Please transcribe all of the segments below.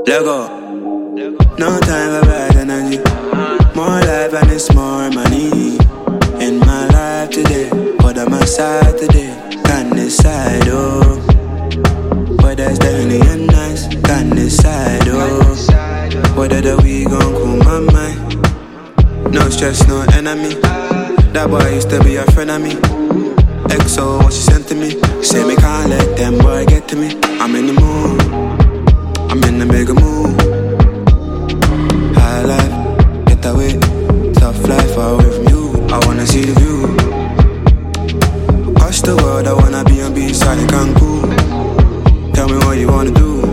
Let go. No time for bad energy. More life and it's more money. In my life today, but on my side today, can't decide, oh. Whether it's definitely a nice, can't decide, oh. Whether the we gon' cool my mind. No stress, no enemy. That boy used to be a friend of me. XO, what she sent to me. Say me can't let them boy get to me. I'm in the mood, I'm in the bigger mood. High life, get away. Tough life, far away from you. I wanna see the view. Across the world, I wanna be on B-side in Cancun. Tell me what you wanna do.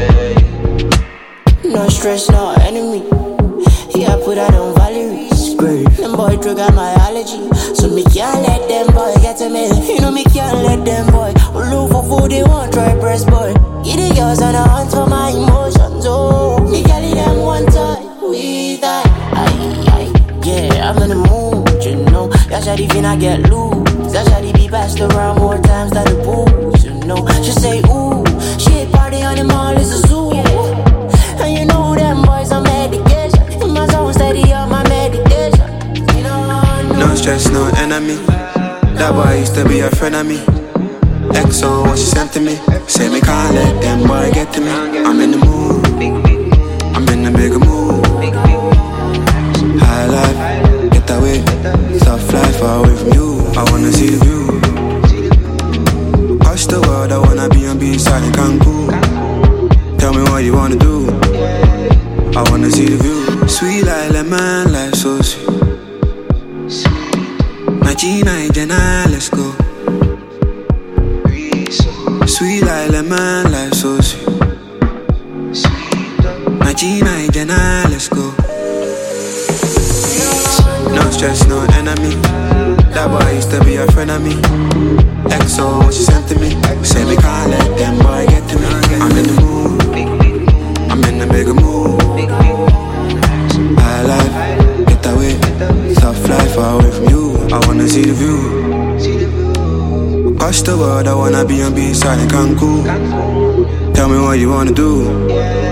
No stress, no enemy. Yeah, put that on Valerie. Them boy trigger my allergy. So me can't let them boy get to me. You know me can't let them boy look for food, they won't try press boy. Get the girls on the hunt for my emotions. Oh, me carry them one time. We die. Yeah, I'm in the mood, you know. That shawty finna get loose. That shawty be passed around more times than the booze, you know. She say ooh, shit party on the mall is a zoo. And you know them boys on medication. In my zone steady on my medication. You know, no stress, no enemy. That boy used to be a friend of me. XO, what she sent to me. Say me can't let them boy get to me. I'm in the mood, I'm in the bigger mood. High life, get away. Tough life, far away from you. I wanna see the view. Across the world, I wanna be on B-side in Cancun. Tell me what you wanna do. I wanna see the view. Sweet like lemon, life so sweet. Magina, Jenna, let's go. Sweet like lemon, life so sweet. Magina, Jenna, let's go. No stress, no enemy. That boy used to be a friend of me. XO, what she sent to me. Say me can't let them boy get to me. I'm in the mood, I'm in the bigger mood. High life, get away. Tough life, far away from you. I wanna see the view. Across the world, I wanna be on B-side in Cancun. Tell me what you wanna do.